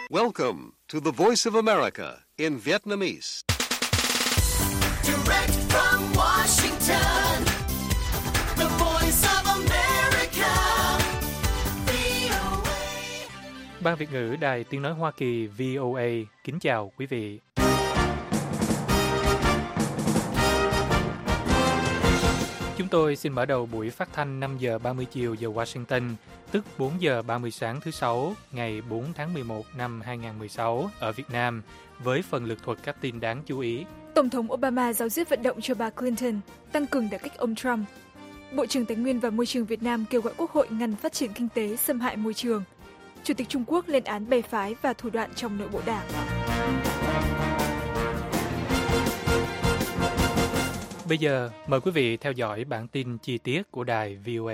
Welcome to the Voice of America in Vietnamese. Direct from Washington, the Voice of America, VOA. Ban Việt ngữ Đài Tiếng nói Hoa Kỳ VOA kính chào quý vị. Chúng tôi xin mở đầu buổi phát thanh 5 giờ 30 chiều giờ Washington, tức 4 giờ 30 sáng thứ Sáu, ngày 4 tháng 11 năm 2016 ở Việt Nam, với phần lược thuật các tin đáng chú ý. Tổng thống Obama giáo diết vận động cho bà Clinton, tăng cường đả kích ông Trump. Bộ trưởng Tài nguyên và Môi trường Việt Nam kêu gọi Quốc hội ngăn phát triển kinh tế xâm hại môi trường. Chủ tịch Trung Quốc lên án bè phái và thủ đoạn trong nội bộ đảng. Bây giờ, mời quý vị theo dõi bản tin chi tiết của đài VOA.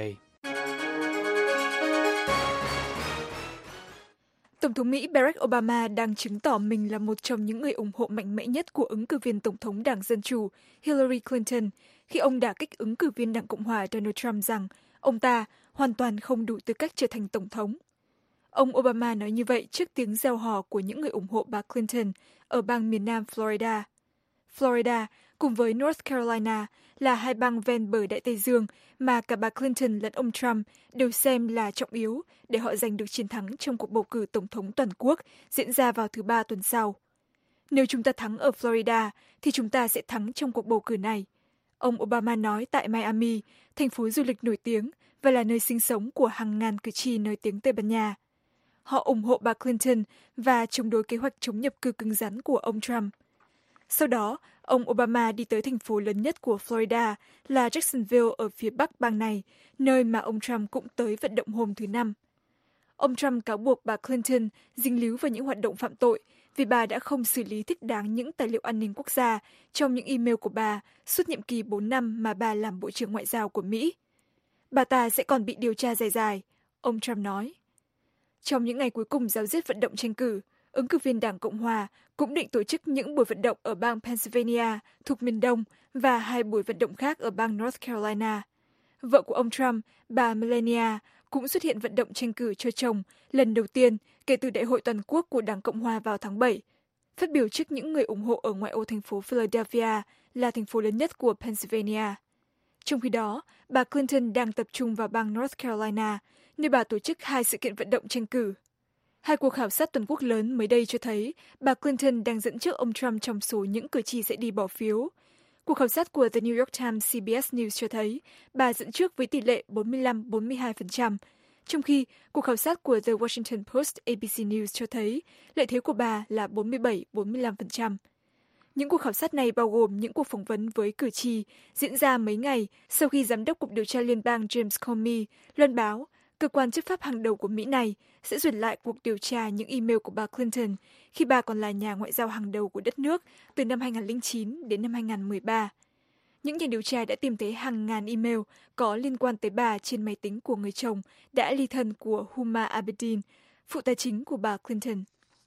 Tổng thống Mỹ Barack Obama đang chứng tỏ mình là một trong những người ủng hộ mạnh mẽ nhất của ứng cử viên Tổng thống Đảng Dân Chủ Hillary Clinton khi ông đả kích ứng cử viên Đảng Cộng Hòa Donald Trump rằng ông ta hoàn toàn không đủ tư cách trở thành Tổng thống. Ông Obama nói như vậy trước tiếng reo hò của những người ủng hộ bà Clinton ở bang miền Nam Florida. Florida cùng với North Carolina là hai bang ven bờ Đại Tây Dương mà cả bà Clinton lẫn ông Trump đều xem là trọng yếu để họ giành được chiến thắng trong cuộc bầu cử tổng thống toàn quốc diễn ra vào thứ Ba tuần sau. Nếu chúng ta thắng ở Florida thì chúng ta sẽ thắng trong cuộc bầu cử này, ông Obama nói tại Miami, thành phố du lịch nổi tiếng và là nơi sinh sống của hàng ngàn cử tri nói tiếng Tây Ban Nha. Họ ủng hộ bà Clinton và chống đối kế hoạch chống nhập cư cứng rắn của ông Trump. Sau đó, ông Obama đi tới thành phố lớn nhất của Florida là Jacksonville ở phía bắc bang này, nơi mà ông Trump cũng tới vận động hôm thứ Năm. Ông Trump cáo buộc bà Clinton dính líu vào những hoạt động phạm tội vì bà đã không xử lý thích đáng những tài liệu an ninh quốc gia trong những email của bà suốt nhiệm kỳ 4 năm mà bà làm Bộ trưởng Ngoại giao của Mỹ. Bà ta sẽ còn bị điều tra dài, ông Trump nói. Trong những ngày cuối cùng giáo diết vận động tranh cử, ứng cử viên Đảng Cộng Hòa cũng định tổ chức những buổi vận động ở bang Pennsylvania thuộc miền Đông và hai buổi vận động khác ở bang North Carolina. Vợ của ông Trump, bà Melania, cũng xuất hiện vận động tranh cử cho chồng lần đầu tiên kể từ Đại hội toàn quốc của Đảng Cộng Hòa vào tháng 7. Phát biểu trước những người ủng hộ ở ngoại ô thành phố Philadelphia là thành phố lớn nhất của Pennsylvania. Trong khi đó, bà Clinton đang tập trung vào bang North Carolina, nơi bà tổ chức hai sự kiện vận động tranh cử. Hai cuộc khảo sát toàn quốc lớn mới đây cho thấy bà Clinton đang dẫn trước ông Trump trong số những cử tri sẽ đi bỏ phiếu. Cuộc khảo sát của The New York Times CBS News cho thấy bà dẫn trước với tỷ lệ 45-42%, trong khi cuộc khảo sát của The Washington Post ABC News cho thấy lợi thế của bà là 47-45%. Những cuộc khảo sát này bao gồm những cuộc phỏng vấn với cử tri diễn ra mấy ngày sau khi Giám đốc Cục Điều tra Liên bang James Comey loan báo cơ quan chấp pháp hàng đầu của Mỹ này sẽ duyệt lại cuộc điều tra những email của bà Clinton khi bà còn là nhà ngoại giao hàng đầu của đất nước từ năm 2009 đến năm 2013. Những nhà điều tra đã tìm thấy hàng ngàn email có liên quan tới bà trên máy tính của người chồng đã ly thân của Huma Abedin, phụ tá chính của bà Clinton.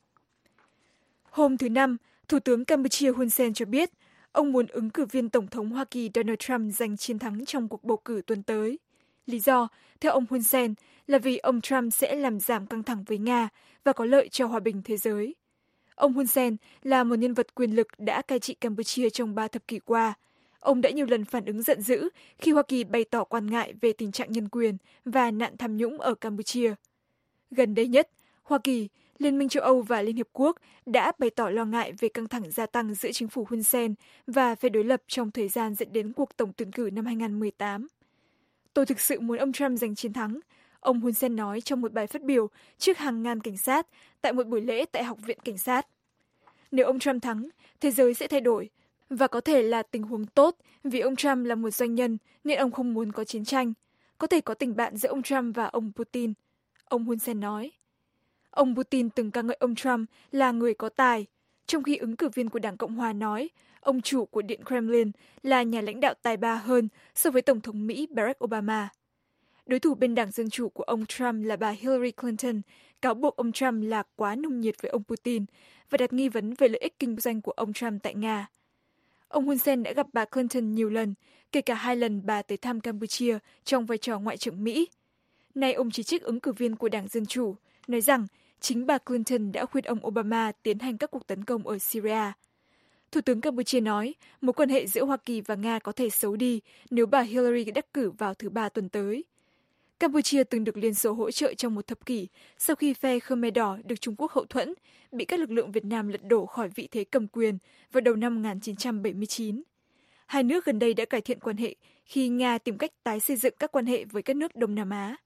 Hôm thứ Năm, Thủ tướng Campuchia Hun Sen cho biết ông muốn ứng cử viên Tổng thống Hoa Kỳ Donald Trump giành chiến thắng trong cuộc bầu cử tuần tới. Lý do, theo ông Hun Sen, là vì ông Trump sẽ làm giảm căng thẳng với Nga và có lợi cho hòa bình thế giới. Ông Hun Sen là một nhân vật quyền lực đã cai trị Campuchia trong 3 thập kỷ qua. Ông đã nhiều lần phản ứng giận dữ khi Hoa Kỳ bày tỏ quan ngại về tình trạng nhân quyền và nạn tham nhũng ở Campuchia. Gần đây nhất, Hoa Kỳ, Liên minh châu Âu và Liên Hiệp Quốc đã bày tỏ lo ngại về căng thẳng gia tăng giữa chính phủ Hun Sen và phe đối lập trong thời gian dẫn đến cuộc tổng tuyển cử năm 2018. Tôi thực sự muốn ông Trump giành chiến thắng, ông Hun Sen nói trong một bài phát biểu trước hàng ngàn cảnh sát tại một buổi lễ tại Học viện Cảnh sát. Nếu ông Trump thắng, thế giới sẽ thay đổi, và có thể là tình huống tốt vì ông Trump là một doanh nhân nên ông không muốn có chiến tranh. Có thể có tình bạn giữa ông Trump và ông Putin, ông Hun Sen nói. Ông Putin từng ca ngợi ông Trump là người có tài, trong khi ứng cử viên của Đảng Cộng Hòa nói ông chủ của Điện Kremlin là nhà lãnh đạo tài ba hơn so với Tổng thống Mỹ Barack Obama. Đối thủ bên Đảng Dân Chủ của ông Trump là bà Hillary Clinton cáo buộc ông Trump là quá nồng nhiệt với ông Putin và đặt nghi vấn về lợi ích kinh doanh của ông Trump tại Nga. Ông Hun Sen đã gặp bà Clinton nhiều lần, kể cả 2 lần bà tới thăm Campuchia trong vai trò Ngoại trưởng Mỹ. Nay ông chỉ trích ứng cử viên của Đảng Dân Chủ, nói rằng chính bà Clinton đã khuyên ông Obama tiến hành các cuộc tấn công ở Syria. Thủ tướng Campuchia nói mối quan hệ giữa Hoa Kỳ và Nga có thể xấu đi nếu bà Hillary đắc cử vào thứ Ba tuần tới. Campuchia từng được Liên Xô hỗ trợ trong một thập kỷ sau khi phe Khmer Đỏ được Trung Quốc hậu thuẫn, bị các lực lượng Việt Nam lật đổ khỏi vị thế cầm quyền vào đầu năm 1979. Hai nước gần đây đã cải thiện quan hệ khi Nga tìm cách tái xây dựng các quan hệ với các nước Đông Nam Á.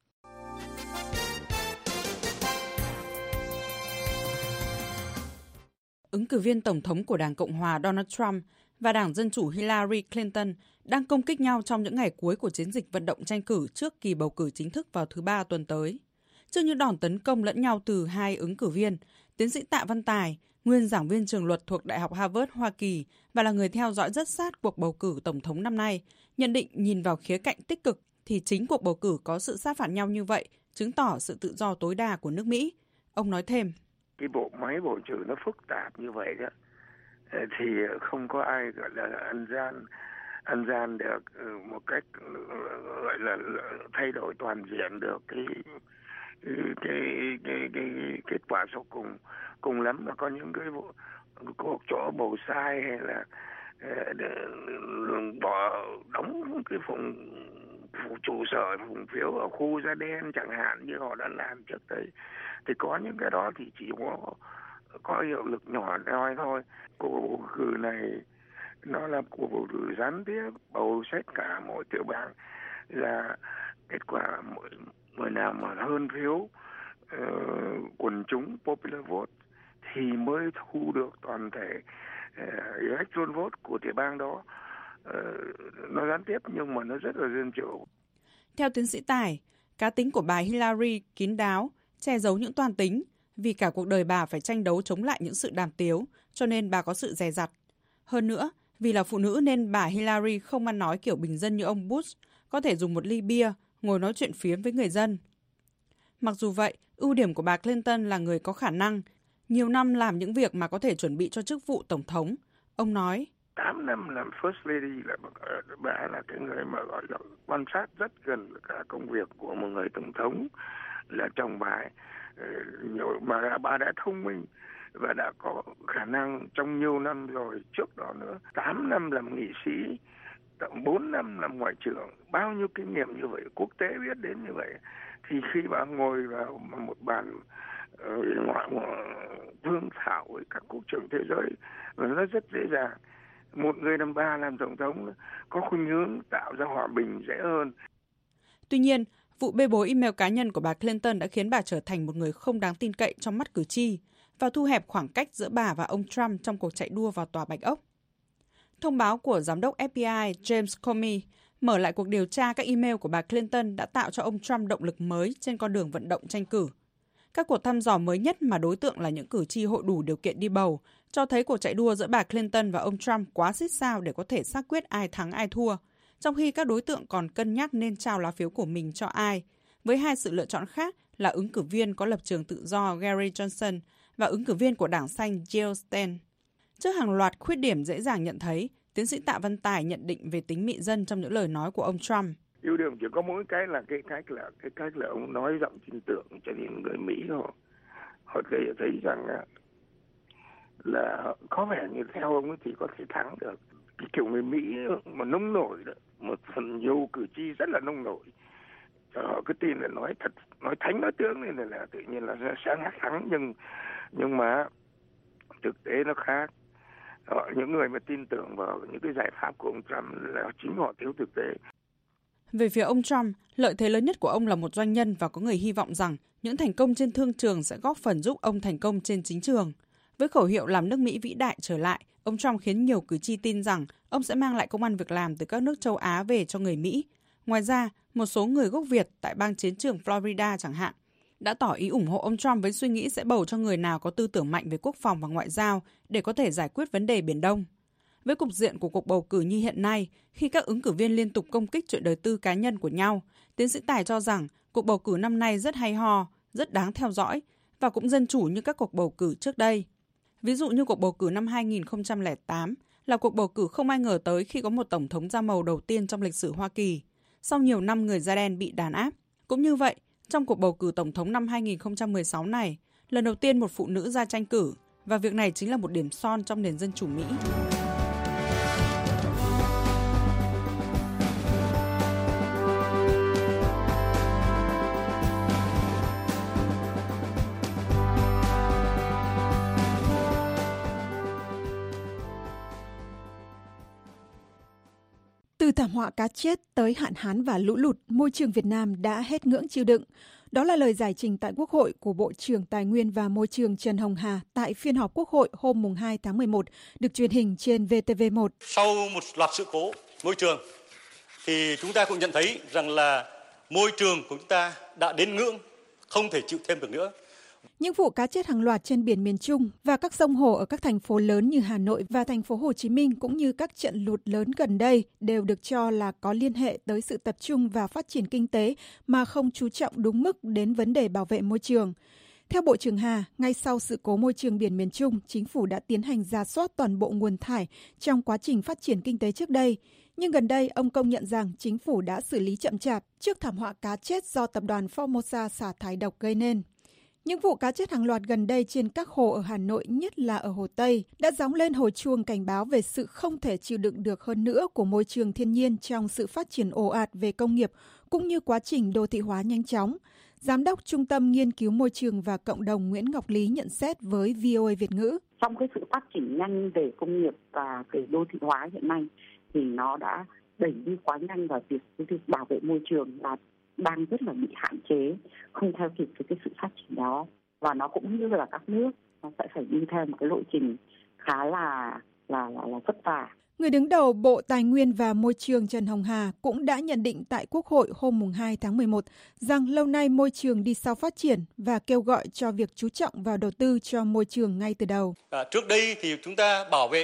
Ứng cử viên Tổng thống của Đảng Cộng hòa Donald Trump và Đảng Dân chủ Hillary Clinton đang công kích nhau trong những ngày cuối của chiến dịch vận động tranh cử trước kỳ bầu cử chính thức vào thứ Ba tuần tới. Trước những đòn tấn công lẫn nhau từ hai ứng cử viên, tiến sĩ Tạ Văn Tài, nguyên giảng viên trường luật thuộc Đại học Harvard, Hoa Kỳ và là người theo dõi rất sát cuộc bầu cử Tổng thống năm nay, nhận định nhìn vào khía cạnh tích cực thì chính cuộc bầu cử có sự sát phạt nhau như vậy, chứng tỏ sự tự do tối đa của nước Mỹ. Ông nói thêm. Cái bộ máy bầu cử nó phức tạp như vậy đó, thì không có ai gọi là ăn gian được một cách gọi là thay đổi toàn diện được cái kết quả sau cùng. Cùng lắm là có những cái cuộc chỗ bầu sai hay là bỏ đóng cái phòng trụ sở vùng phiếu ở khu da đen chẳng hạn như họ đã làm trước đây, thì có những cái đó thì chỉ có hiệu lực nhỏ nhoi thôi. Cuộc bầu cử này nó là cuộc bầu cử gián tiếp, bầu xét cả mỗi tiểu bang, là kết quả người nào mà hơn phiếu quần chúng popular vote thì mới thu được toàn thể electoral vote của tiểu bang đó. Nó gián tiếp nhưng mà nó rất là dân chủ. Theo tiến sĩ Tài, cá tính của bà Hillary kín đáo, che giấu những toan tính, vì cả cuộc đời bà phải tranh đấu chống lại những sự đàm tiếu, cho nên bà có sự dè dặt. Hơn nữa, vì là phụ nữ nên bà Hillary không ăn nói kiểu bình dân như ông Bush, có thể dùng một ly bia, ngồi nói chuyện phiếm với người dân. Mặc dù vậy, ưu điểm của bà Clinton là người có khả năng, nhiều năm làm những việc mà có thể chuẩn bị cho chức vụ tổng thống. Ông nói, 8 năm làm First Lady là bà là cái người mà gọi là quan sát rất gần cả công việc của một người tổng thống, là chồng bà nhiều, mà bà đã thông minh và đã có khả năng trong nhiều năm rồi, trước đó nữa 8 năm làm nghị sĩ, 4 năm làm ngoại trưởng, bao nhiêu kinh nghiệm như vậy, quốc tế biết đến như vậy, thì khi bà ngồi vào một bàn ngoại thương thảo với các quốc trưởng thế giới và nó rất dễ dàng. Một người năm ba làm tổng thống có khuynh hướng tạo ra hòa bình dễ hơn. Tuy nhiên, vụ bê bối email cá nhân của bà Clinton đã khiến bà trở thành một người không đáng tin cậy trong mắt cử tri và thu hẹp khoảng cách giữa bà và ông Trump trong cuộc chạy đua vào Tòa Bạch Ốc. Thông báo của giám đốc FBI James Comey mở lại cuộc điều tra các email của bà Clinton đã tạo cho ông Trump động lực mới trên con đường vận động tranh cử. Các cuộc thăm dò mới nhất mà đối tượng là những cử tri hội đủ điều kiện đi bầu cho thấy cuộc chạy đua giữa bà Clinton và ông Trump quá xít sao để có thể xác quyết ai thắng ai thua, trong khi các đối tượng còn cân nhắc nên trao lá phiếu của mình cho ai, với hai sự lựa chọn khác là ứng cử viên có lập trường tự do Gary Johnson và ứng cử viên của Đảng Xanh Jill Stein. Trước hàng loạt khuyết điểm dễ dàng nhận thấy, tiến sĩ Tạ Văn Tài nhận định về tính mị dân trong những lời nói của ông Trump. Ưu điểm chỉ có mỗi cái là cái cách là ông nói giọng tin tưởng, cho nên người Mỹ họ thấy rằng là có vẻ như theo ông ấy thì có thể thắng được. Cái kiểu người Mỹ mà nông nổi đó, một phần nhiều cử tri rất là nông nổi, họ cứ tin là nói thật, nói thánh nói tướng nên là tự nhiên là sẽ thắng, nhưng mà thực tế nó khác. Những người mà tin tưởng vào những cái giải pháp của ông Trump là chính họ thiếu thực tế. Về phía ông Trump, lợi thế lớn nhất của ông là một doanh nhân và có người hy vọng rằng những thành công trên thương trường sẽ góp phần giúp ông thành công trên chính trường. Với khẩu hiệu làm nước Mỹ vĩ đại trở lại, ông Trump khiến nhiều cử tri tin rằng ông sẽ mang lại công ăn việc làm từ các nước châu Á về cho người Mỹ. Ngoài ra, một số người gốc Việt tại bang chiến trường Florida chẳng hạn, đã tỏ ý ủng hộ ông Trump với suy nghĩ sẽ bầu cho người nào có tư tưởng mạnh về quốc phòng và ngoại giao để có thể giải quyết vấn đề Biển Đông. Với cục diện của cuộc bầu cử như hiện nay, khi các ứng cử viên liên tục công kích chuyện đời tư cá nhân của nhau, tiến sĩ Tài cho rằng cuộc bầu cử năm nay rất hay ho, rất đáng theo dõi và cũng dân chủ như các cuộc bầu cử trước đây. Ví dụ như cuộc bầu cử năm 2008 là cuộc bầu cử không ai ngờ tới khi có một tổng thống da màu đầu tiên trong lịch sử Hoa Kỳ, sau nhiều năm người da đen bị đàn áp. Cũng như vậy, trong cuộc bầu cử tổng thống năm 2016 này, lần đầu tiên một phụ nữ ra tranh cử, và việc này chính là một điểm son trong nền dân chủ Mỹ. Từ thảm họa cá chết tới hạn hán và lũ lụt, môi trường Việt Nam đã hết ngưỡng chịu đựng. Đó là lời giải trình tại Quốc hội của Bộ trưởng Tài nguyên và Môi trường Trần Hồng Hà tại phiên họp Quốc hội hôm 2 tháng 11, được truyền hình trên VTV1. Sau một loạt sự cố môi trường, thì chúng ta cũng nhận thấy rằng là môi trường của chúng ta đã đến ngưỡng, không thể chịu thêm được nữa. Những vụ cá chết hàng loạt trên biển miền Trung và các sông hồ ở các thành phố lớn như Hà Nội và thành phố Hồ Chí Minh cũng như các trận lụt lớn gần đây đều được cho là có liên hệ tới sự tập trung vào phát triển kinh tế mà không chú trọng đúng mức đến vấn đề bảo vệ môi trường. Theo Bộ trưởng Hà, ngay sau sự cố môi trường biển miền Trung, chính phủ đã tiến hành rà soát toàn bộ nguồn thải trong quá trình phát triển kinh tế trước đây. Nhưng gần đây, ông công nhận rằng chính phủ đã xử lý chậm chạp trước thảm họa cá chết do tập đoàn Formosa xả thải độc gây nên. Những vụ cá chết hàng loạt gần đây trên các hồ ở Hà Nội, nhất là ở Hồ Tây, đã gióng lên hồi chuông cảnh báo về sự không thể chịu đựng được hơn nữa của môi trường thiên nhiên trong sự phát triển ồ ạt về công nghiệp, cũng như quá trình đô thị hóa nhanh chóng. Giám đốc Trung tâm Nghiên cứu Môi trường và Cộng đồng Nguyễn Ngọc Lý nhận xét với VOA Việt ngữ. Trong cái sự phát triển nhanh về công nghiệp và về đô thị hóa hiện nay, thì nó đã đẩy đi quá nhanh, và việc bảo vệ môi trường là đang rất là bị hạn chế, không theo kịp với cái sự phát triển đó, và nó cũng như là các nước nó sẽ phải đi theo một cái lộ trình khá là vất vả. Người đứng đầu Bộ Tài nguyên và Môi trường Trần Hồng Hà cũng đã nhận định tại Quốc hội hôm 2 tháng 11 rằng lâu nay môi trường đi sau phát triển và kêu gọi cho việc chú trọng vào đầu tư cho môi trường ngay từ đầu. Trước đây thì chúng ta bảo vệ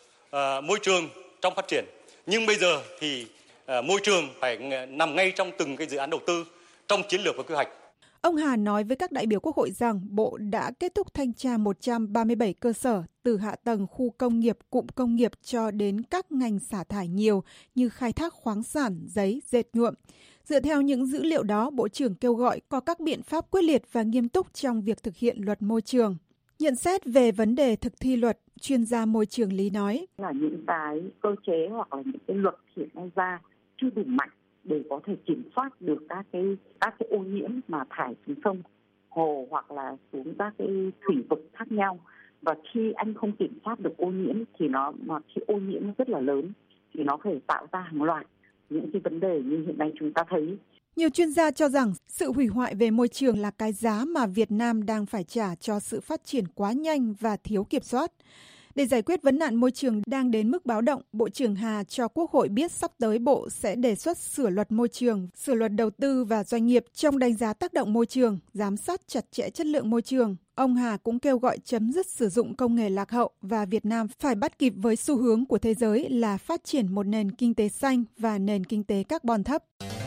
môi trường trong phát triển, nhưng bây giờ thì môi trường phải nằm ngay trong từng cái dự án đầu tư, trong chiến lược và quy hoạch. Ông Hà nói với các đại biểu Quốc hội rằng Bộ đã kết thúc thanh tra 137 cơ sở, từ hạ tầng khu công nghiệp, cụm công nghiệp cho đến các ngành xả thải nhiều như khai thác khoáng sản, giấy, dệt nhuộm. Dựa theo những dữ liệu đó, Bộ trưởng kêu gọi có các biện pháp quyết liệt và nghiêm túc trong việc thực hiện luật môi trường. Nhận xét về vấn đề thực thi luật, chuyên gia môi trường Lý nói là những cái cơ chế hoặc là những cái luật hiện nay ra chưa đủ mạnh để có thể kiểm soát được các cái ô nhiễm mà thải xuống sông, hồ hoặc là xuống các cái thủy vực khác nhau. Và khi anh không kiểm soát được ô nhiễm thì khi ô nhiễm rất là lớn thì nó có thể tạo ra hàng loạt những cái vấn đề như hiện nay chúng ta thấy. Nhiều chuyên gia cho rằng sự hủy hoại về môi trường là cái giá mà Việt Nam đang phải trả cho sự phát triển quá nhanh và thiếu kiểm soát. Để giải quyết vấn nạn môi trường đang đến mức báo động, Bộ trưởng Hà cho Quốc hội biết sắp tới Bộ sẽ đề xuất sửa luật môi trường, sửa luật đầu tư và doanh nghiệp trong đánh giá tác động môi trường, giám sát chặt chẽ chất lượng môi trường. Ông Hà cũng kêu gọi chấm dứt sử dụng công nghệ lạc hậu và Việt Nam phải bắt kịp với xu hướng của thế giới là phát triển một nền kinh tế xanh và nền kinh tế carbon thấp.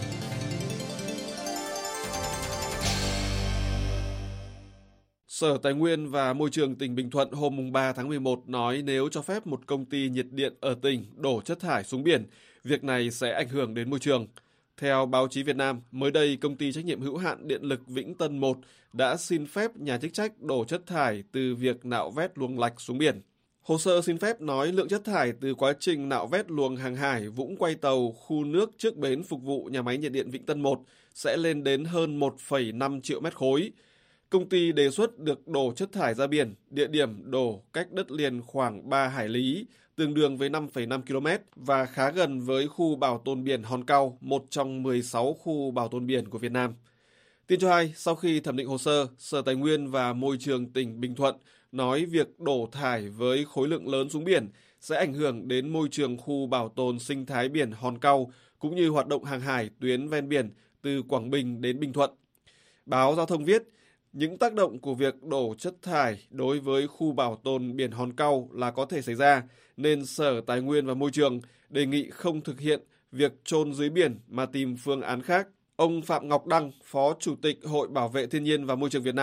Sở Tài nguyên và Môi trường tỉnh Bình Thuận hôm 3 tháng 11 nói nếu cho phép một công ty nhiệt điện ở tỉnh đổ chất thải xuống biển, việc này sẽ ảnh hưởng đến môi trường. Theo báo chí Việt Nam, mới đây công ty trách nhiệm hữu hạn điện lực Vĩnh Tân 1 đã xin phép nhà chức trách đổ chất thải từ việc nạo vét luồng lạch xuống biển. Hồ sơ xin phép nói lượng chất thải từ quá trình nạo vét luồng hàng hải Vũng Quay Tàu, khu nước trước bến phục vụ nhà máy nhiệt điện Vĩnh Tân 1 sẽ lên đến hơn 1,5 triệu mét khối. Công ty đề xuất được đổ chất thải ra biển, địa điểm đổ cách đất liền khoảng 3 hải lý, tương đương với 5,5 km và khá gần với khu bảo tồn biển Hòn Cau, một trong 16 khu bảo tồn biển của Việt Nam. Tin cho hay, sau khi thẩm định hồ sơ, Sở Tài nguyên và Môi trường tỉnh Bình Thuận nói việc đổ thải với khối lượng lớn xuống biển sẽ ảnh hưởng đến môi trường khu bảo tồn sinh thái biển Hòn Cau cũng như hoạt động hàng hải tuyến ven biển từ Quảng Bình đến Bình Thuận. Báo Giao thông viết, những tác động của việc đổ chất thải đối với khu bảo tồn biển Hòn Cau là có thể xảy ra, nên Sở Tài nguyên và Môi trường đề nghị không thực hiện việc chôn dưới biển mà tìm phương án khác. Ông Phạm Ngọc Đăng, Phó Chủ tịch Hội Bảo vệ Thiên nhiên và Môi trường Việt Nam,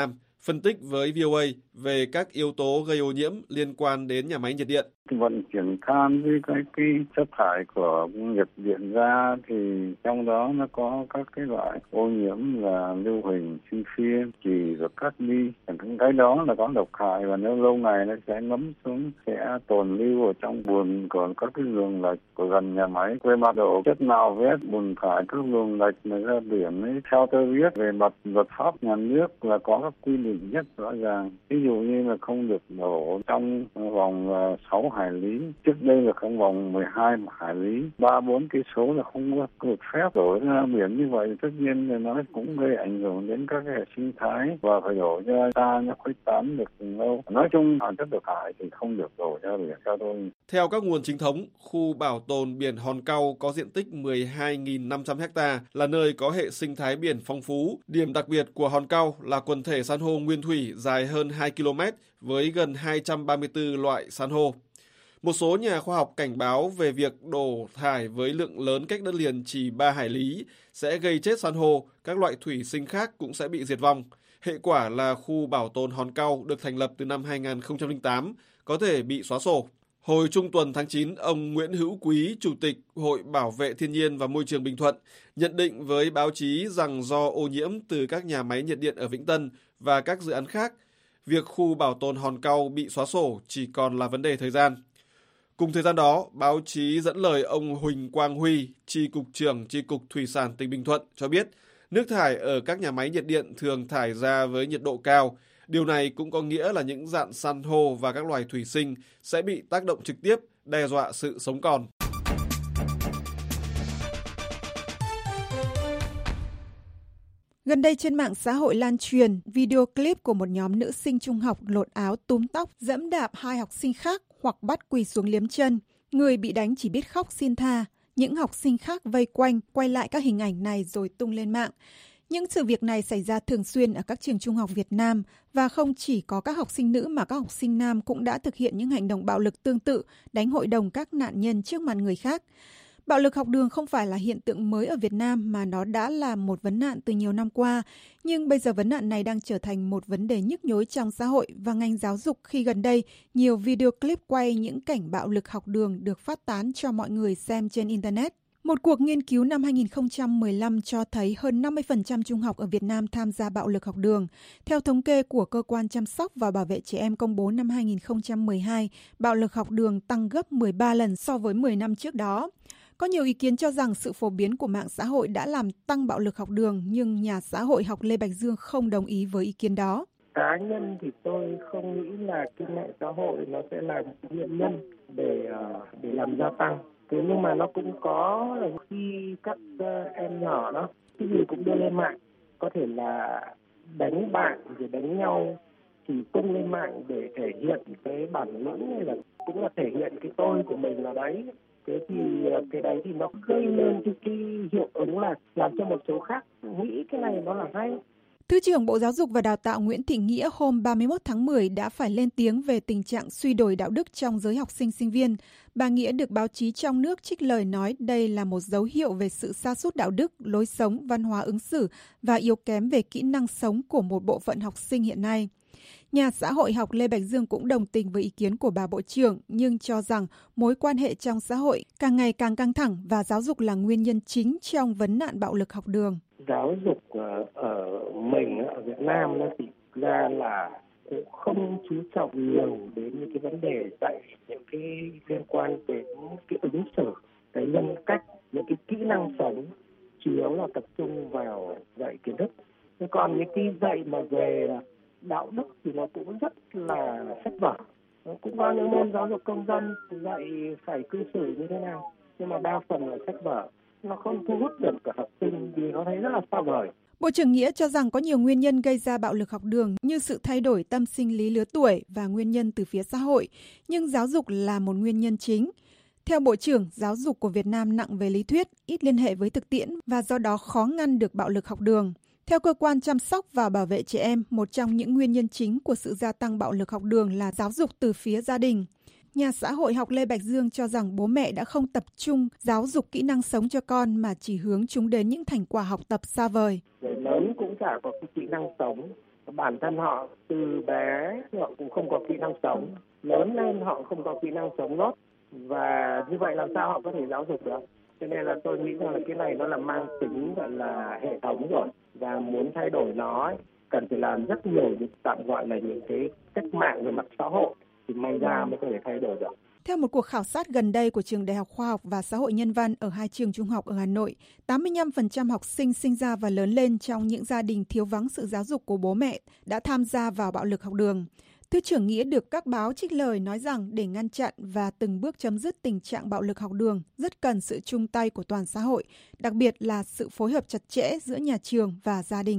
phân tích với VOA về các yếu tố gây ô nhiễm liên quan đến nhà máy nhiệt điện. Vận chuyển than với cái chất thải của nhiệt điện ra thì trong đó nó có các cái loại ô nhiễm là lưu huỳnh, sunfia, chì và cadmi. Cái đó là có độc hại và nếu lâu ngày nó sẽ ngấm xuống, sẽ tồn lưu ở trong bùn của các cái luồng lạch của gần nhà máy. Về mặt độ chất nào vét bùn thải các luồng lạch này ra biển ấy, theo tôi biết về mặt luật pháp nhà nước là có các quy định rất rõ ràng. Ví dụ như là không được đổ trong vòng 6 hải lý, trước đây là trong vòng 12 hải lý, 3-4 cây số là không có được phép đổ ra biển như vậy. Tất nhiên là nó cũng gây ảnh hưởng đến các hệ sinh thái và phải đổ ra ta nó khuếch tán được từ lâu. Nói chung là chất độc hại thì không được đổ ra biển theo tôi. Theo các nguồn chính thống, khu bảo tồn biển Hòn Cau có diện tích 12.500 ha, là nơi có hệ sinh thái biển phong phú. Điểm đặc biệt của Hòn Cau là quần thể san hô nguyên thủy dài hơn 2 km với gần 234 loại san hô. Một số nhà khoa học cảnh báo về việc đổ thải với lượng lớn cách đất liền chỉ 3 hải lý sẽ gây chết san hô, các loại thủy sinh khác cũng sẽ bị diệt vong. Hệ quả là khu bảo tồn Hòn Cau được thành lập từ năm 2008 có thể bị xóa sổ. Hồi trung tuần tháng 9, ông Nguyễn Hữu Quý, Chủ tịch Hội Bảo vệ Thiên nhiên và Môi trường Bình Thuận, nhận định với báo chí rằng do ô nhiễm từ các nhà máy nhiệt điện ở Vĩnh Tân và các dự án khác, việc khu bảo tồn Hòn Cau bị xóa sổ chỉ còn là vấn đề thời gian. Cùng thời gian đó, báo chí dẫn lời ông Huỳnh Quang Huy, Chi cục trưởng Chi cục Thủy sản tỉnh Bình Thuận cho biết, nước thải ở các nhà máy nhiệt điện thường thải ra với nhiệt độ cao. Điều này cũng có nghĩa là những rạn san hô và các loài thủy sinh sẽ bị tác động trực tiếp, đe dọa sự sống còn. Gần đây trên mạng xã hội lan truyền video clip của một nhóm nữ sinh trung học lột áo túm tóc, giẫm đạp hai học sinh khác hoặc bắt quỳ xuống liếm chân. Người bị đánh chỉ biết khóc xin tha. Những học sinh khác vây quanh, quay lại các hình ảnh này rồi tung lên mạng. Những sự việc này xảy ra thường xuyên ở các trường trung học Việt Nam và không chỉ có các học sinh nữ mà các học sinh nam cũng đã thực hiện những hành động bạo lực tương tự, đánh hội đồng các nạn nhân trước mặt người khác. Bạo lực học đường không phải là hiện tượng mới ở Việt Nam mà nó đã là một vấn nạn từ nhiều năm qua. Nhưng bây giờ vấn nạn này đang trở thành một vấn đề nhức nhối trong xã hội và ngành giáo dục khi gần đây nhiều video clip quay những cảnh bạo lực học đường được phát tán cho mọi người xem trên Internet. Một cuộc nghiên cứu năm 2015 cho thấy hơn 50% trung học ở Việt Nam tham gia bạo lực học đường. Theo thống kê của Cơ quan Chăm sóc và Bảo vệ Trẻ Em công bố năm 2012, bạo lực học đường tăng gấp 13 lần so với 10 năm trước đó. Có nhiều ý kiến cho rằng sự phổ biến của mạng xã hội đã làm tăng bạo lực học đường, nhưng nhà xã hội học Lê Bạch Dương không đồng ý với ý kiến đó. Cá nhân thì tôi không nghĩ là cái mạng xã hội nó sẽ là nguyên nhân để làm gia tăng. Thế nhưng mà nó cũng có là khi các em nhỏ đó cái gì cũng đưa lên mạng, có thể là đánh bạn rồi đánh nhau thì tung lên mạng để thể hiện cái bản lĩnh hay là cũng là thể hiện cái tôi của mình là đấy. Thế thì cái đấy thì nó gây nên cái hiệu ứng là làm cho một số khác nghĩ cái này nó là hay. Thứ trưởng Bộ Giáo dục và Đào tạo Nguyễn Thị Nghĩa hôm 31 tháng 10 đã phải lên tiếng về tình trạng suy đồi đạo đức trong giới học sinh sinh viên. Bà Nghĩa được báo chí trong nước trích lời nói đây là một dấu hiệu về sự sa sút đạo đức, lối sống, văn hóa ứng xử và yếu kém về kỹ năng sống của một bộ phận học sinh hiện nay. Nhà xã hội học Lê Bạch Dương cũng đồng tình với ý kiến của bà Bộ trưởng, nhưng cho rằng mối quan hệ trong xã hội càng ngày càng căng thẳng và giáo dục là nguyên nhân chính trong vấn nạn bạo lực học đường. Giáo dục ở mình ở Việt Nam nó thì ra là cũng không chú trọng nhiều đến những cái vấn đề dạy những cái liên quan đến cái ứng xử, cái nhân cách, những cái kỹ năng sống, chủ yếu là tập trung vào dạy kiến thức. Thế còn những cái dạy mà về đạo đức thì nó cũng rất là sách vở. Nó cũng có những môn giáo dục công dân dạy phải cư xử như thế nào, nhưng mà đa phần là sách vở. Nó không thu hút được cả học sinh vì nó thấy rất là xa vời. Bộ trưởng Nghĩa cho rằng có nhiều nguyên nhân gây ra bạo lực học đường như sự thay đổi tâm sinh lý lứa tuổi và nguyên nhân từ phía xã hội, nhưng giáo dục là một nguyên nhân chính. Theo Bộ trưởng, giáo dục của Việt Nam nặng về lý thuyết, ít liên hệ với thực tiễn và do đó khó ngăn được bạo lực học đường. Theo Cơ quan Chăm sóc và Bảo vệ Trẻ Em, một trong những nguyên nhân chính của sự gia tăng bạo lực học đường là giáo dục từ phía gia đình. Nhà xã hội học Lê Bạch Dương cho rằng bố mẹ đã không tập trung giáo dục kỹ năng sống cho con mà chỉ hướng chúng đến những thành quả học tập xa vời. Người lớn cũng chả có cái kỹ năng sống Bản thân họ từ bé họ cũng không có kỹ năng sống, lớn lên họ không có kỹ năng sống tốt, và như vậy làm sao họ có thể giáo dục được? Cho nên là tôi nghĩ rằng là cái này nó là mang tính gọi là hệ thống rồi, và muốn thay đổi nó cần phải làm rất nhiều những tạm gọi là những cái cách mạng về mặt xã hội thì may ra mới có thể thay đổi được. Theo một cuộc khảo sát gần đây của Trường Đại học Khoa học và Xã hội Nhân văn ở 2 trường trung học ở Hà Nội, 85% học sinh sinh ra và lớn lên trong những gia đình thiếu vắng sự giáo dục của bố mẹ đã tham gia vào bạo lực học đường. Thứ trưởng Nghĩa được các báo trích lời nói rằng để ngăn chặn và từng bước chấm dứt tình trạng bạo lực học đường rất cần sự chung tay của toàn xã hội, đặc biệt là sự phối hợp chặt chẽ giữa nhà trường và gia đình.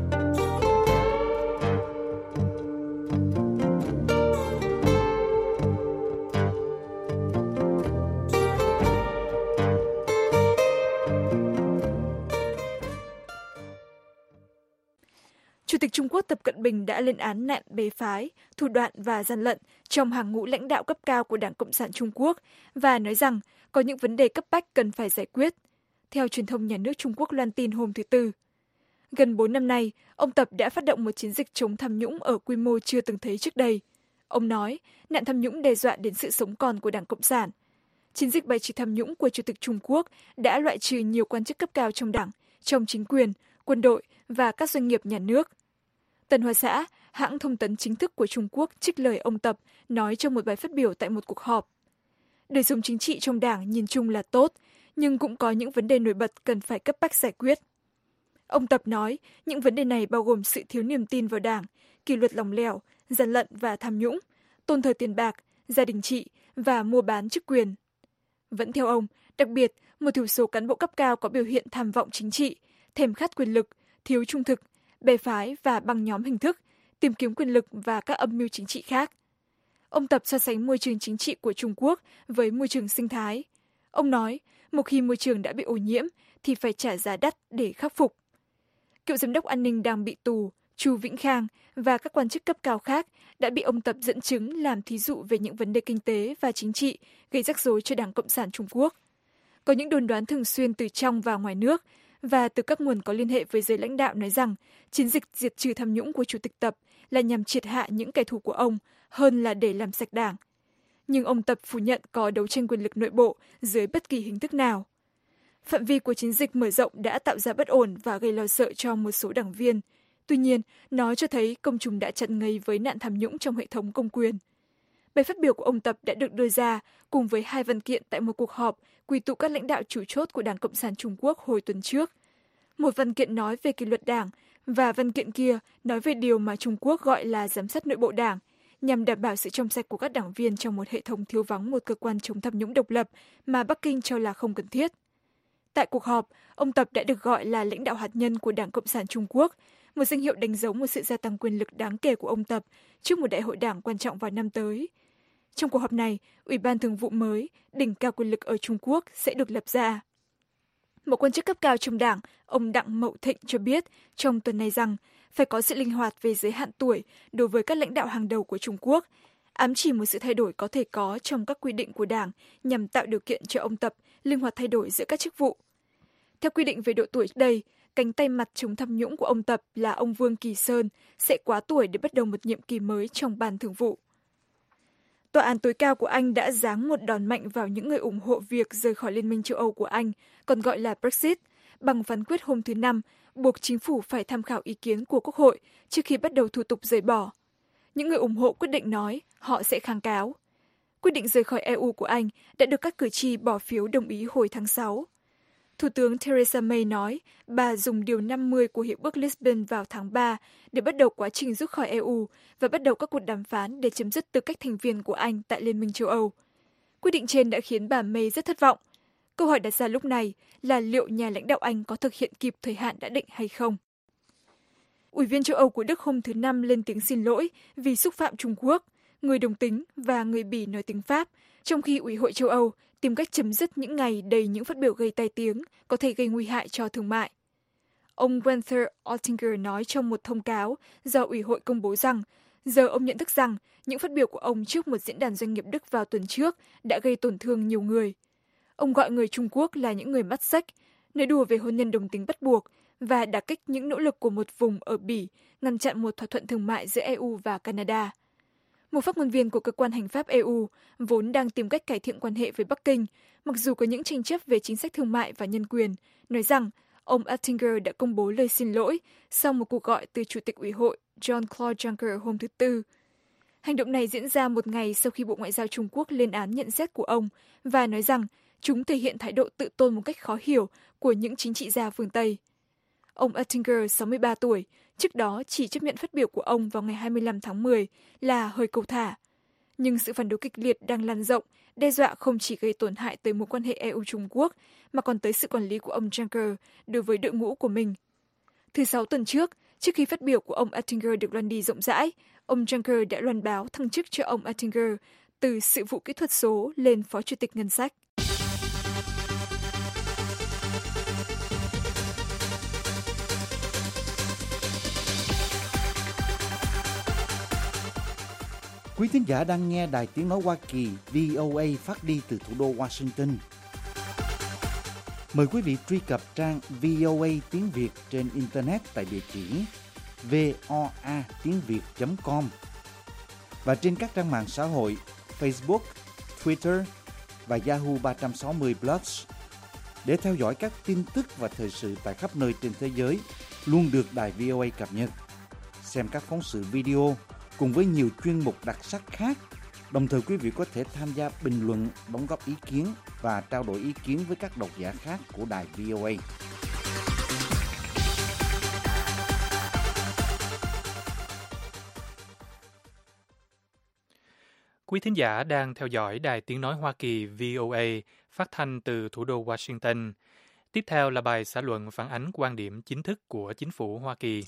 Chủ tịch Trung Quốc Tập Cận Bình đã lên án nạn bè phái, thủ đoạn và gian lận trong hàng ngũ lãnh đạo cấp cao của Đảng Cộng sản Trung Quốc và nói rằng có những vấn đề cấp bách cần phải giải quyết. Theo truyền thông nhà nước Trung Quốc loan tin hôm thứ Tư, gần 4 năm nay, ông Tập đã phát động một chiến dịch chống tham nhũng ở quy mô chưa từng thấy trước đây. Ông nói, nạn tham nhũng đe dọa đến sự sống còn của Đảng Cộng sản. Chiến dịch bài trừ tham nhũng của Chủ tịch Trung Quốc đã loại trừ nhiều quan chức cấp cao trong đảng, trong chính quyền, quân đội và các doanh nghiệp nhà nước. Tân Hoa Xã, hãng thông tấn chính thức của Trung Quốc, trích lời ông Tập nói trong một bài phát biểu tại một cuộc họp. Đời sống chính trị trong đảng nhìn chung là tốt, nhưng cũng có những vấn đề nổi bật cần phải cấp bách giải quyết. Ông Tập nói những vấn đề này bao gồm sự thiếu niềm tin vào đảng, kỷ luật lỏng lẻo, gian lận và tham nhũng, tôn thờ tiền bạc, gia đình trị và mua bán chức quyền. Vẫn theo ông, đặc biệt, một thiểu số cán bộ cấp cao có biểu hiện tham vọng chính trị, thèm khát quyền lực, thiếu trung thực, bè phái và băng nhóm hình thức, tìm kiếm quyền lực và các âm mưu chính trị khác. Ông Tập so sánh môi trường chính trị của Trung Quốc với môi trường sinh thái. Ông nói, một khi môi trường đã bị ô nhiễm thì phải trả giá đắt để khắc phục. Cựu giám đốc an ninh đang bị tù, Chu Vĩnh Khang và các quan chức cấp cao khác đã bị ông Tập dẫn chứng làm thí dụ về những vấn đề kinh tế và chính trị gây rắc rối cho Đảng Cộng sản Trung Quốc. Có những đồn đoán thường xuyên từ trong và ngoài nước và từ các nguồn có liên hệ với giới lãnh đạo nói rằng chiến dịch diệt trừ tham nhũng của Chủ tịch Tập là nhằm triệt hạ những kẻ thù của ông hơn là để làm sạch đảng. Nhưng ông Tập phủ nhận có đấu tranh quyền lực nội bộ dưới bất kỳ hình thức nào. Phạm vi của chiến dịch mở rộng đã tạo ra bất ổn và gây lo sợ cho một số đảng viên. Tuy nhiên, nó cho thấy công chúng đã chặn ngây với nạn tham nhũng trong hệ thống công quyền. Bài phát biểu của ông Tập đã được đưa ra cùng với 2 văn kiện tại một cuộc họp quy tụ các lãnh đạo chủ chốt của Đảng Cộng sản Trung Quốc hồi tuần trước. Một văn kiện nói về kỷ luật đảng và văn kiện kia nói về điều mà Trung Quốc gọi là giám sát nội bộ đảng, nhằm đảm bảo sự trong sạch của các đảng viên trong một hệ thống thiếu vắng một cơ quan chống tham nhũng độc lập mà Bắc Kinh cho là không cần thiết. Tại cuộc họp, ông Tập đã được gọi là lãnh đạo hạt nhân của Đảng Cộng sản Trung Quốc, một danh hiệu đánh dấu một sự gia tăng quyền lực đáng kể của ông Tập trước một đại hội đảng quan trọng vào năm tới. Trong cuộc họp này, Ủy ban Thường vụ mới, đỉnh cao quyền lực ở Trung Quốc sẽ được lập ra. Một quan chức cấp cao trong đảng, ông Đặng Mậu Thịnh cho biết trong tuần này rằng phải có sự linh hoạt về giới hạn tuổi đối với các lãnh đạo hàng đầu của Trung Quốc, ám chỉ một sự thay đổi có thể có trong các quy định của đảng nhằm tạo điều kiện cho ông Tập linh hoạt thay đổi giữa các chức vụ. Theo quy định về độ tuổi đây, cánh tay mặt chống tham nhũng của ông Tập là ông Vương Kỳ Sơn sẽ quá tuổi để bắt đầu một nhiệm kỳ mới trong ban thường vụ. Tòa án tối cao của Anh đã giáng một đòn mạnh vào những người ủng hộ việc rời khỏi Liên minh châu Âu của Anh, còn gọi là Brexit, bằng phán quyết hôm thứ Năm, buộc chính phủ phải tham khảo ý kiến của Quốc hội trước khi bắt đầu thủ tục rời bỏ. Những người ủng hộ quyết định nói họ sẽ kháng cáo. Quyết định rời khỏi EU của Anh đã được các cử tri bỏ phiếu đồng ý hồi tháng 6. Thủ tướng Theresa May nói bà dùng điều 50 của Hiệp ước Lisbon vào tháng 3 để bắt đầu quá trình rút khỏi EU và bắt đầu các cuộc đàm phán để chấm dứt tư cách thành viên của Anh tại Liên minh châu Âu. Quyết định trên đã khiến bà May rất thất vọng. Câu hỏi đặt ra lúc này là liệu nhà lãnh đạo Anh có thực hiện kịp thời hạn đã định hay không? Ủy viên châu Âu của Đức hôm thứ Năm lên tiếng xin lỗi vì xúc phạm Trung Quốc, người đồng tính và người Bỉ nói tiếng Pháp, trong khi Ủy hội châu Âu tìm cách chấm dứt những ngày đầy những phát biểu gây tai tiếng có thể gây nguy hại cho thương mại. Ông Gunther Oettinger nói trong một thông cáo do Ủy hội công bố rằng giờ ông nhận thức rằng những phát biểu của ông trước một diễn đàn doanh nghiệp Đức vào tuần trước đã gây tổn thương nhiều người. Ông gọi người Trung Quốc là những người mắt xếch, nói đùa về hôn nhân đồng tính bắt buộc và đả kích những nỗ lực của một vùng ở Bỉ ngăn chặn một thỏa thuận thương mại giữa EU và Canada. Một phát ngôn viên của cơ quan hành pháp EU vốn đang tìm cách cải thiện quan hệ với Bắc Kinh, mặc dù có những tranh chấp về chính sách thương mại và nhân quyền, nói rằng ông Oettinger đã công bố lời xin lỗi sau một cuộc gọi từ Chủ tịch Ủy hội Jean-Claude Juncker hôm thứ Tư. Hành động này diễn ra một ngày sau khi Bộ Ngoại giao Trung Quốc lên án nhận xét của ông và nói rằng chúng thể hiện thái độ tự tôn một cách khó hiểu của những chính trị gia phương Tây. Ông Oettinger, 63 tuổi, trước đó chỉ chấp nhận phát biểu của ông vào ngày 25 tháng 10 là hơi cầu thả. Nhưng sự phản đối kịch liệt đang lan rộng, đe dọa không chỉ gây tổn hại tới mối quan hệ EU-Trung Quốc, mà còn tới sự quản lý của ông Juncker đối với đội ngũ của mình. Thứ Sáu tuần trước, trước khi phát biểu của ông Oettinger được loan đi rộng rãi, ông Juncker đã loan báo thăng chức cho ông Oettinger từ sự vụ kỹ thuật số lên phó chủ tịch ngân sách. Quý thính giả đang nghe Đài Tiếng Nói Hoa Kỳ VOA phát đi từ thủ đô Washington. Mời quý vị truy cập trang VOA tiếng Việt trên Internet tại địa chỉ voatiengviet.com và trên các trang mạng xã hội Facebook, Twitter và Yahoo 360 Plus để theo dõi các tin tức và thời sự tại khắp nơi trên thế giới luôn được Đài VOA cập nhật. Xem các phóng sự video cùng với nhiều chuyên mục đặc sắc khác. Đồng thời quý vị có thể tham gia bình luận, đóng góp ý kiến và trao đổi ý kiến với các độc giả khác của Đài VOA. Quý thính giả đang theo dõi Đài Tiếng Nói Hoa Kỳ VOA phát thanh từ thủ đô Washington. Tiếp theo là bài xã luận phản ánh quan điểm chính thức của chính phủ Hoa Kỳ.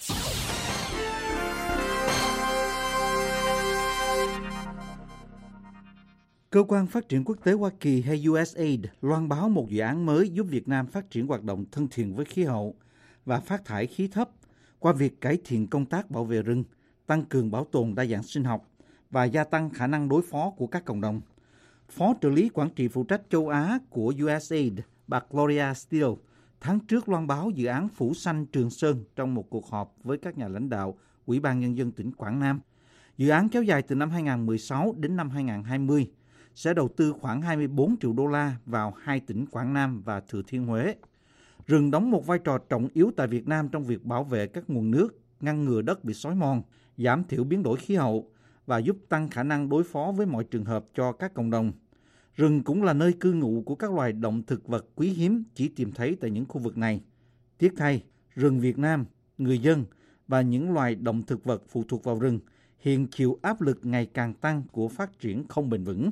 Cơ quan Phát triển Quốc tế Hoa Kỳ hay USAID loan báo một dự án mới giúp Việt Nam phát triển hoạt động thân thiện với khí hậu và phát thải khí thấp qua việc cải thiện công tác bảo vệ rừng, tăng cường bảo tồn đa dạng sinh học và gia tăng khả năng đối phó của các cộng đồng. Phó trợ lý quản trị phụ trách châu Á của USAID, bà Gloria Steele, tháng trước loan báo dự án phủ xanh Trường Sơn trong một cuộc họp với các nhà lãnh đạo Ủy ban Nhân dân tỉnh Quảng Nam. Dự án kéo dài từ năm 2016 đến năm 2020, sẽ đầu tư khoảng 24 triệu đô la vào hai tỉnh Quảng Nam và Thừa Thiên Huế. Rừng đóng một vai trò trọng yếu tại Việt Nam trong việc bảo vệ các nguồn nước, ngăn ngừa đất bị xói mòn, giảm thiểu biến đổi khí hậu và giúp tăng khả năng đối phó với mọi trường hợp cho các cộng đồng. Rừng cũng là nơi cư ngụ của các loài động thực vật quý hiếm chỉ tìm thấy tại những khu vực này. Tiếc thay, rừng Việt Nam, người dân và những loài động thực vật phụ thuộc vào rừng hiện chịu áp lực ngày càng tăng của phát triển không bền vững.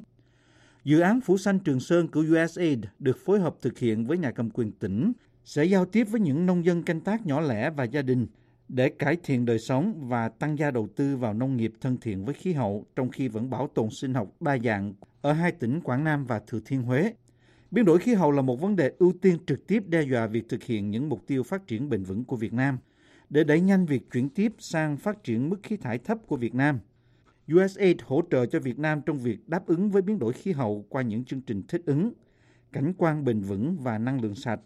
Dự án phủ xanh Trường Sơn của USAID được phối hợp thực hiện với nhà cầm quyền tỉnh, sẽ giao tiếp với những nông dân canh tác nhỏ lẻ và gia đình để cải thiện đời sống và tăng gia đầu tư vào nông nghiệp thân thiện với khí hậu, trong khi vẫn bảo tồn sinh học đa dạng ở hai tỉnh Quảng Nam và Thừa Thiên Huế. Biến đổi khí hậu là một vấn đề ưu tiên trực tiếp đe dọa việc thực hiện những mục tiêu phát triển bền vững của Việt Nam. Để đẩy nhanh việc chuyển tiếp sang phát triển mức khí thải thấp của Việt Nam, USAID hỗ trợ cho Việt Nam trong việc đáp ứng với biến đổi khí hậu qua những chương trình thích ứng, cảnh quan bền vững và năng lượng sạch.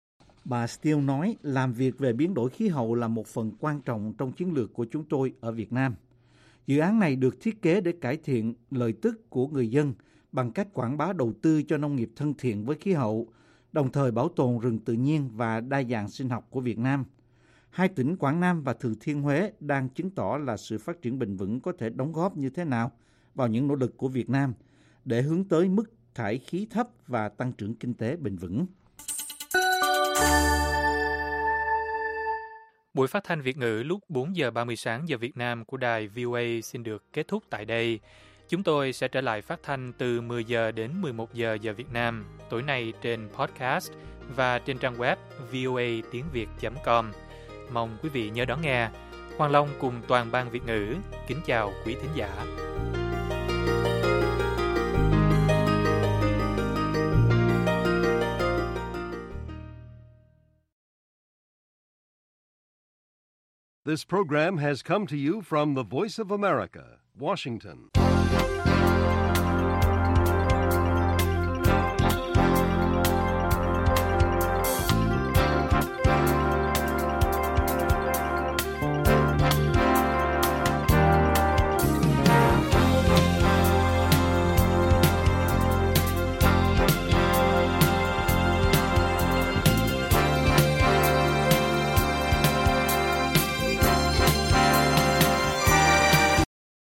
Bà Steele nói làm việc về biến đổi khí hậu là một phần quan trọng trong chiến lược của chúng tôi ở Việt Nam. Dự án này được thiết kế để cải thiện lợi tức của người dân bằng cách quảng bá đầu tư cho nông nghiệp thân thiện với khí hậu, đồng thời bảo tồn rừng tự nhiên và đa dạng sinh học của Việt Nam. Hai tỉnh Quảng Nam và Thừa Thiên Huế đang chứng tỏ là sự phát triển bền vững có thể đóng góp như thế nào vào những nỗ lực của Việt Nam để hướng tới mức thải khí thấp và tăng trưởng kinh tế bền vững. Buổi phát thanh Việt ngữ lúc 4 giờ 30 sáng giờ Việt Nam của đài VOA xin được kết thúc tại đây. Chúng tôi sẽ trở lại phát thanh từ 10 giờ đến 11 giờ giờ Việt Nam tối nay trên podcast và trên trang web voatiengviet.com. Mong quý vị nhớ đón nghe. Hoàng Long cùng toàn ban Việt ngữ kính chào quý thính giả. This program has come to you from the Voice of America, Washington.